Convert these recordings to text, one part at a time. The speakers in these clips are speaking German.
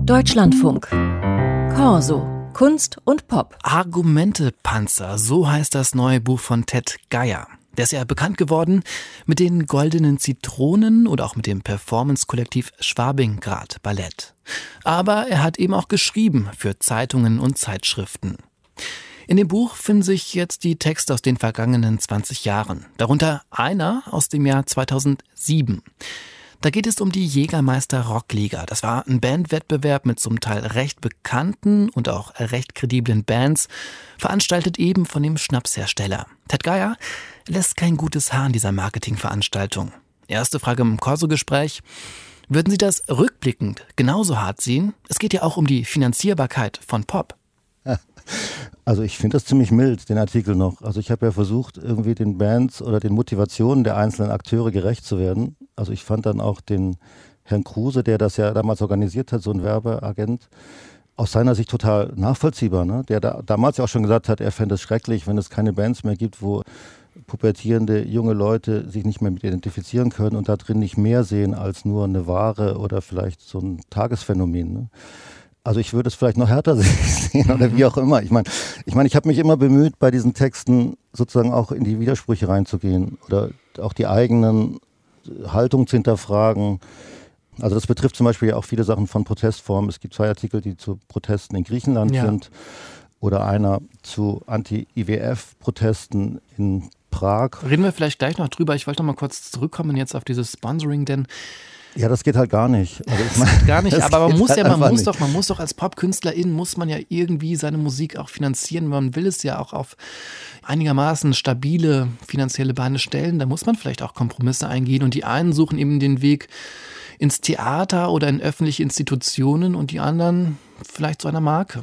Deutschlandfunk. Corso. Kunst und Pop. Argumentepanzer, so heißt das neue Buch von Ted Geier. Der ist ja bekannt geworden mit den Goldenen Zitronen oder auch mit dem Performance-Kollektiv Schwabingrad Ballett. Aber er hat eben auch geschrieben für Zeitungen und Zeitschriften. In dem Buch finden sich jetzt die Texte aus den vergangenen 20 Jahren. Darunter einer aus dem Jahr 2007. Da geht es um die Jägermeister Rockliga. Das war ein Bandwettbewerb mit zum Teil recht bekannten und auch recht krediblen Bands, veranstaltet eben von dem Schnapshersteller. Ted Geier lässt kein gutes Haar in dieser Marketingveranstaltung. Erste Frage im Corso-Gespräch. Würden Sie das rückblickend genauso hart sehen? Es geht ja auch um die Finanzierbarkeit von Pop. Also ich finde das ziemlich mild, den Artikel noch. Also ich habe ja versucht, irgendwie den Bands oder den Motivationen der einzelnen Akteure gerecht zu werden. Also ich fand dann auch den Herrn Kruse, der das ja damals organisiert hat, so ein Werbeagent, aus seiner Sicht total nachvollziehbar. Ne? Der damals ja auch schon gesagt hat, er fände es schrecklich, wenn es keine Bands mehr gibt, wo pubertierende junge Leute sich nicht mehr mit identifizieren können und da drin nicht mehr sehen als nur eine Ware oder vielleicht so ein Tagesphänomen. Ne? Also ich würde es vielleicht noch härter sehen oder wie auch immer. Ich meine, ich habe mich immer bemüht, bei diesen Texten sozusagen auch in die Widersprüche reinzugehen oder auch die eigenen Haltungen zu hinterfragen. Also das betrifft zum Beispiel ja auch viele Sachen von Protestformen. Es gibt 2 Artikel, die zu Protesten in Griechenland sind oder einer zu Anti-IWF-Protesten in Prag. Reden wir vielleicht gleich noch drüber. Ich wollte noch mal kurz zurückkommen jetzt auf dieses Sponsoring, denn ja, das geht halt gar nicht. Also das geht gar nicht, aber man muss doch als Popkünstlerin, muss man ja irgendwie seine Musik auch finanzieren. Man will es ja auch auf einigermaßen stabile finanzielle Beine stellen. Da muss man vielleicht auch Kompromisse eingehen und die einen suchen eben den Weg ins Theater oder in öffentliche Institutionen und die anderen vielleicht zu einer Marke.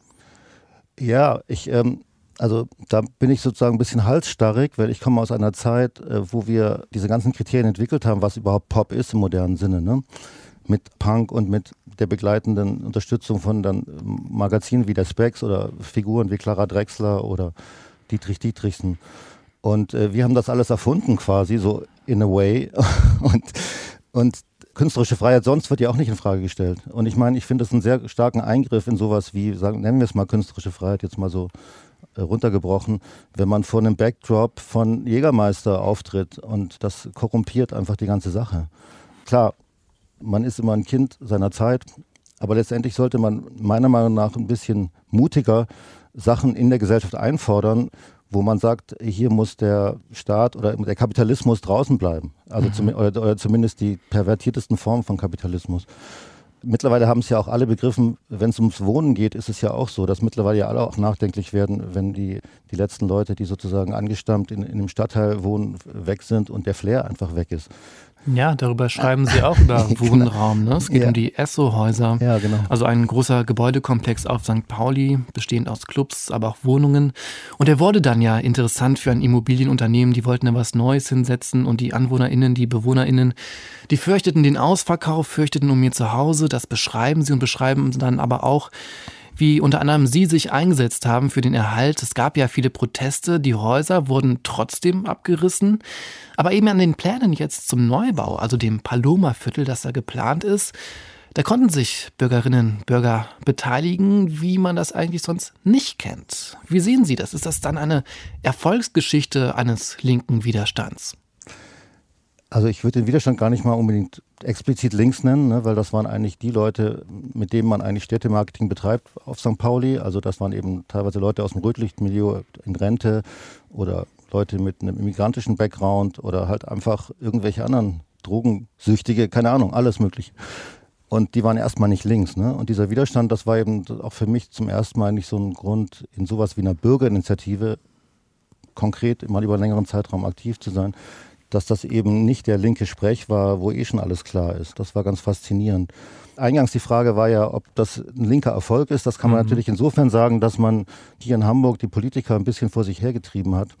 Ja, also da bin ich sozusagen ein bisschen halsstarrig, weil ich komme aus einer Zeit, wo wir diese ganzen Kriterien entwickelt haben, was überhaupt Pop ist im modernen Sinne, ne? Mit Punk und mit der begleitenden Unterstützung von dann Magazinen wie der Spex oder Figuren wie Clara Drechsler oder Dietrich Dietrichsen. Und wir haben das alles erfunden quasi, so in a way. Und künstlerische Freiheit sonst wird ja auch nicht in Frage gestellt. Und ich meine, ich finde das einen sehr starken Eingriff in sowas wie, nennen wir es mal künstlerische Freiheit, jetzt mal so runtergebrochen, wenn man vor einem Backdrop von Jägermeister auftritt und das korrumpiert einfach die ganze Sache. Klar, man ist immer ein Kind seiner Zeit, aber letztendlich sollte man meiner Meinung nach ein bisschen mutiger Sachen in der Gesellschaft einfordern, wo man sagt, hier muss der Staat oder der Kapitalismus draußen bleiben. Also oder zumindest die pervertiertesten Formen von Kapitalismus. Mittlerweile haben es ja auch alle begriffen, wenn es ums Wohnen geht, ist es ja auch so, dass mittlerweile ja alle auch nachdenklich werden, wenn die letzten Leute, die sozusagen angestammt in einem Stadtteil wohnen, weg sind und der Flair einfach weg ist. Ja, darüber schreiben Sie auch über Wohnraum. Ne? Es geht um die Esso-Häuser. Ja, genau. Also ein großer Gebäudekomplex auf St. Pauli, bestehend aus Clubs, aber auch Wohnungen. Und der wurde dann ja interessant für ein Immobilienunternehmen. Die wollten da was Neues hinsetzen und die AnwohnerInnen, die BewohnerInnen, die fürchteten den Ausverkauf, fürchteten um ihr Zuhause. Das beschreiben sie und beschreiben dann aber auch, wie unter anderem Sie sich eingesetzt haben für den Erhalt. Es gab ja viele Proteste, die Häuser wurden trotzdem abgerissen. Aber eben an den Plänen jetzt zum Neubau, also dem Paloma-Viertel, das da geplant ist, da konnten sich Bürgerinnen und Bürger beteiligen, wie man das eigentlich sonst nicht kennt. Wie sehen Sie das? Ist das dann eine Erfolgsgeschichte eines linken Widerstands? Also ich würde den Widerstand gar nicht mal unbedingt explizit links nennen, ne, weil das waren eigentlich die Leute, mit denen man eigentlich Städtemarketing betreibt auf St. Pauli. Also das waren eben teilweise Leute aus dem Rotlichtmilieu in Rente oder Leute mit einem immigrantischen Background oder halt einfach irgendwelche anderen Drogensüchtige, keine Ahnung, alles möglich. Und die waren erstmal nicht links. Ne? Und dieser Widerstand, das war eben auch für mich zum ersten Mal nicht so ein Grund, in sowas wie einer Bürgerinitiative konkret mal über einen längeren Zeitraum aktiv zu sein, dass das eben nicht der linke Sprech war, wo schon alles klar ist. Das war ganz faszinierend. Eingangs die Frage war ja, ob das ein linker Erfolg ist. Das kann man natürlich insofern sagen, dass man hier in Hamburg die Politiker ein bisschen vor sich hergetrieben hat,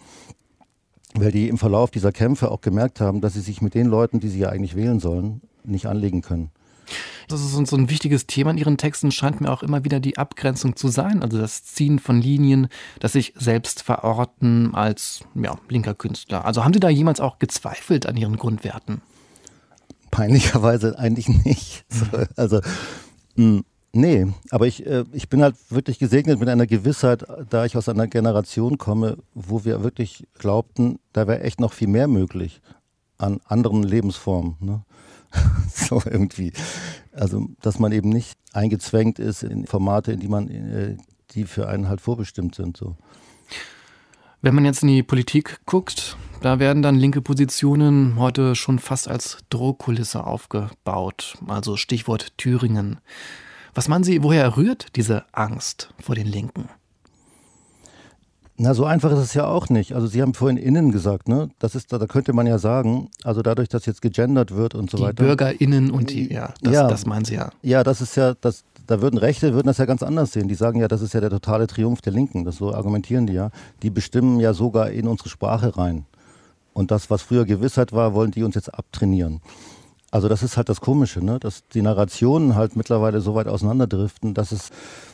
weil die im Verlauf dieser Kämpfe auch gemerkt haben, dass sie sich mit den Leuten, die sie ja eigentlich wählen sollen, nicht anlegen können. Das ist so ein wichtiges Thema in Ihren Texten, scheint mir auch immer wieder die Abgrenzung zu sein, also das Ziehen von Linien, das sich selbst verorten als linker Künstler. Also haben Sie da jemals auch gezweifelt an Ihren Grundwerten? Peinlicherweise eigentlich nicht. Also Nee, aber ich bin halt wirklich gesegnet mit einer Gewissheit, da ich aus einer Generation komme, wo wir wirklich glaubten, da wäre echt noch viel mehr möglich an anderen Lebensformen. Ne? So irgendwie. Also, dass man eben nicht eingezwängt ist in Formate, in die die für einen halt vorbestimmt sind. So. Wenn man jetzt in die Politik guckt, da werden dann linke Positionen heute schon fast als Drohkulisse aufgebaut. Also Stichwort Thüringen. Was meinen Sie, woher rührt diese Angst vor den Linken? Na, so einfach ist es ja auch nicht. Also Sie haben vorhin innen gesagt, ne? Da könnte man ja sagen, also dadurch, dass jetzt gegendert wird und so die weiter. Die BürgerInnen und das meinen Sie ja. Ja, das ist ja, Rechte würden das ja ganz anders sehen. Die sagen ja, das ist ja der totale Triumph der Linken. So argumentieren die ja. Die bestimmen ja sogar in unsere Sprache rein. Und das, was früher Gewissheit war, wollen die uns jetzt abtrainieren. Also das ist halt das Komische, ne? Dass die Narrationen halt mittlerweile so weit auseinanderdriften, dass es,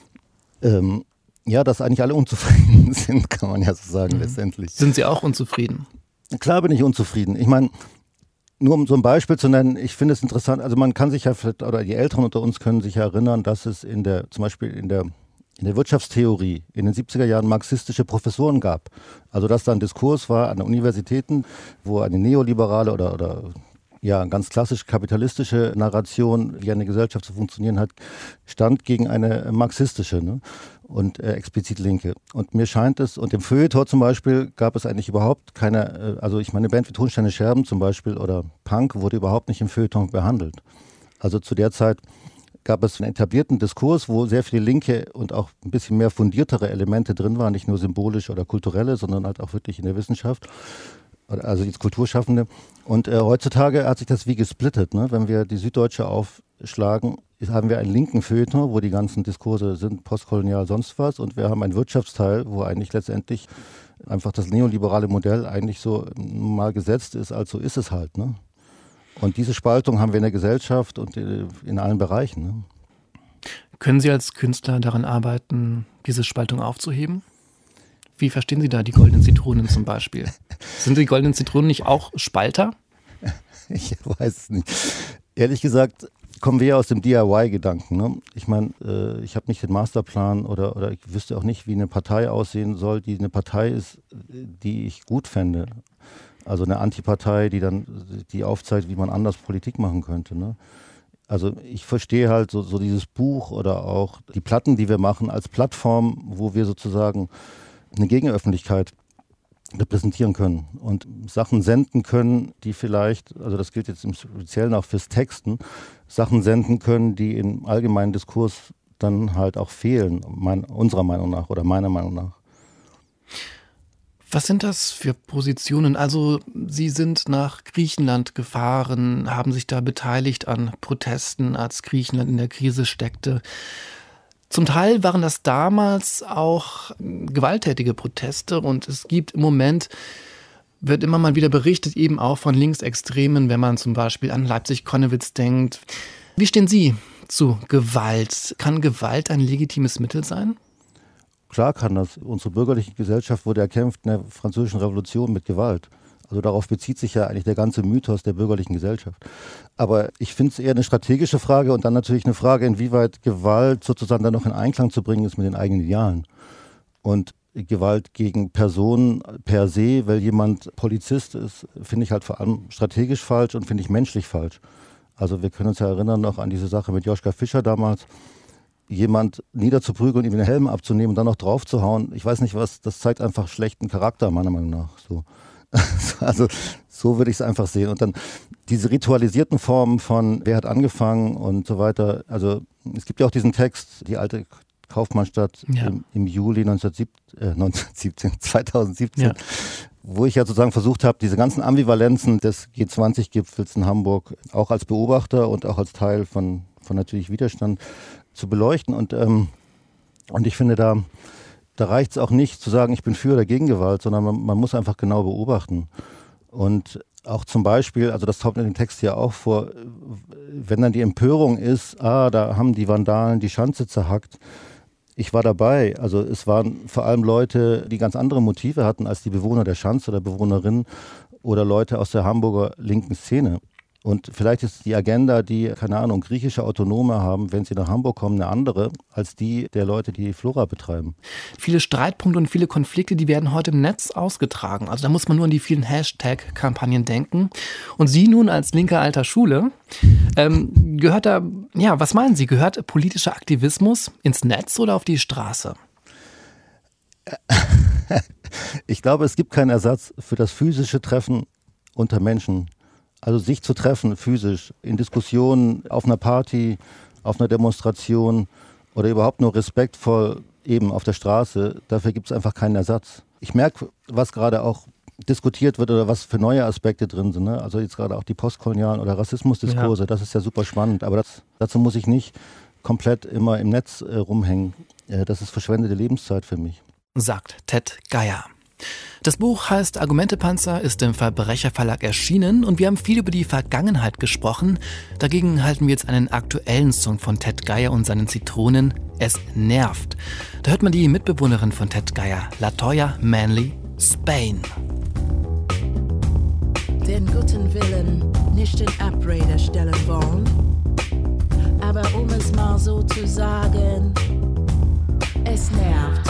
dass eigentlich alle unzufrieden sind, kann man ja so sagen letztendlich. Sind Sie auch unzufrieden? Klar bin ich unzufrieden. Ich meine, nur um so ein Beispiel zu nennen, ich finde es interessant, also man kann sich ja vielleicht, oder die Älteren unter uns können sich ja erinnern, dass es zum Beispiel in der Wirtschaftstheorie in den 70er Jahren marxistische Professoren gab. Also dass da ein Diskurs war an den Universitäten, wo eine neoliberale oder ganz klassisch kapitalistische Narration, wie eine Gesellschaft zu funktionieren hat, stand gegen eine marxistische, ne? Und explizit linke. Und mir scheint es, und im Feuilleton zum Beispiel gab es eigentlich überhaupt keine, also ich meine, eine Band wie Tonsteine Scherben zum Beispiel oder Punk wurde überhaupt nicht im Feuilleton behandelt. Also zu der Zeit gab es einen etablierten Diskurs, wo sehr viele linke und auch ein bisschen mehr fundiertere Elemente drin waren, nicht nur symbolische oder kulturelle, sondern halt auch wirklich in der Wissenschaft. Also jetzt Kulturschaffende. Und heutzutage hat sich das wie gesplittet. Ne? Wenn wir die Süddeutsche aufschlagen, haben wir einen linken Feuilleton, wo die ganzen Diskurse sind, postkolonial, sonst was. Und wir haben einen Wirtschaftsteil, wo eigentlich letztendlich einfach das neoliberale Modell eigentlich so mal gesetzt ist, also ist es halt. Ne? Und diese Spaltung haben wir in der Gesellschaft und in allen Bereichen. Ne? Können Sie als Künstler daran arbeiten, diese Spaltung aufzuheben? Wie verstehen Sie da die goldenen Zitronen zum Beispiel? Sind die goldenen Zitronen nicht auch Spalter? Ich weiß es nicht. Ehrlich gesagt kommen wir ja aus dem DIY-Gedanken. Ne? Ich meine, ich habe nicht den Masterplan oder ich wüsste auch nicht, wie eine Partei aussehen soll, die eine Partei ist, die ich gut fände. Also eine Antipartei, die aufzeigt, wie man anders Politik machen könnte. Ne? Also ich verstehe halt so dieses Buch oder auch die Platten, die wir machen, als Plattform, wo wir sozusagen eine Gegenöffentlichkeit repräsentieren können und Sachen senden können, die vielleicht, also das gilt jetzt im Speziellen auch fürs Texten, Sachen senden können, die im allgemeinen Diskurs dann halt auch fehlen, unserer Meinung nach oder meiner Meinung nach. Was sind das für Positionen? Also Sie sind nach Griechenland gefahren, haben sich da beteiligt an Protesten, als Griechenland in der Krise steckte. Zum Teil waren das damals auch gewalttätige Proteste und es gibt im Moment, wird immer mal wieder berichtet, eben auch von Linksextremen, wenn man zum Beispiel an Leipzig-Konnewitz denkt. Wie stehen Sie zu Gewalt? Kann Gewalt ein legitimes Mittel sein? Klar kann das. Unsere bürgerliche Gesellschaft wurde erkämpft in der Französischen Revolution mit Gewalt. Also darauf bezieht sich ja eigentlich der ganze Mythos der bürgerlichen Gesellschaft. Aber ich finde es eher eine strategische Frage und dann natürlich eine Frage, inwieweit Gewalt sozusagen dann noch in Einklang zu bringen ist mit den eigenen Idealen. Und Gewalt gegen Personen per se, weil jemand Polizist ist, finde ich halt vor allem strategisch falsch und finde ich menschlich falsch. Also wir können uns ja erinnern noch an diese Sache mit Joschka Fischer damals, jemand niederzuprügeln und ihm den Helm abzunehmen und dann noch draufzuhauen. Ich weiß nicht was, das zeigt einfach schlechten Charakter meiner Meinung nach. So. Also so würde ich es einfach sehen. Und dann diese ritualisierten Formen von wer hat angefangen und so weiter. Also es gibt ja auch diesen Text, die alte Kaufmannstadt im Juli 2017, ja, wo ich ja sozusagen versucht habe, diese ganzen Ambivalenzen des G20-Gipfels in Hamburg auch als Beobachter und auch als Teil von natürlich Widerstand zu beleuchten. Und ich finde, da reicht es auch nicht zu sagen, ich bin für oder gegen Gewalt, sondern man muss einfach genau beobachten. Und auch zum Beispiel, also das taucht in dem Text ja auch vor, wenn dann die Empörung ist, da haben die Vandalen die Schanze zerhackt. Ich war dabei, also es waren vor allem Leute, die ganz andere Motive hatten als die Bewohner der Schanze oder Bewohnerinnen oder Leute aus der Hamburger linken Szene. Und vielleicht ist die Agenda, die, keine Ahnung, griechische Autonome haben, wenn sie nach Hamburg kommen, eine andere als die der Leute, die Flora betreiben. Viele Streitpunkte und viele Konflikte, die werden heute im Netz ausgetragen. Also da muss man nur an die vielen Hashtag-Kampagnen denken. Und Sie nun als Linke alter Schule, gehört da, ja, was meinen Sie, gehört politischer Aktivismus ins Netz oder auf die Straße? Ich glaube, es gibt keinen Ersatz für das physische Treffen unter Menschen. Also sich zu treffen physisch, in Diskussionen, auf einer Party, auf einer Demonstration oder überhaupt nur respektvoll eben auf der Straße, dafür gibt es einfach keinen Ersatz. Ich merke, was gerade auch diskutiert wird oder was für neue Aspekte drin sind. Ne? Also jetzt gerade auch die postkolonialen oder Rassismusdiskurse, das ist ja super spannend. Aber dazu muss ich nicht komplett immer im Netz rumhängen. Das ist verschwendete Lebenszeit für mich. Sagt Ted Geier. Das Buch heißt Argumentepanzer, ist im Verbrecherverlag erschienen und wir haben viel über die Vergangenheit gesprochen. Dagegen halten wir jetzt einen aktuellen Song von Ted Geier und seinen Zitronen, Es nervt. Da hört man die Mitbewohnerin von Ted Geier, Latoya Manley, Spain. Den guten Willen nicht in Abrede stellen wollen, aber um es mal so zu sagen, es nervt.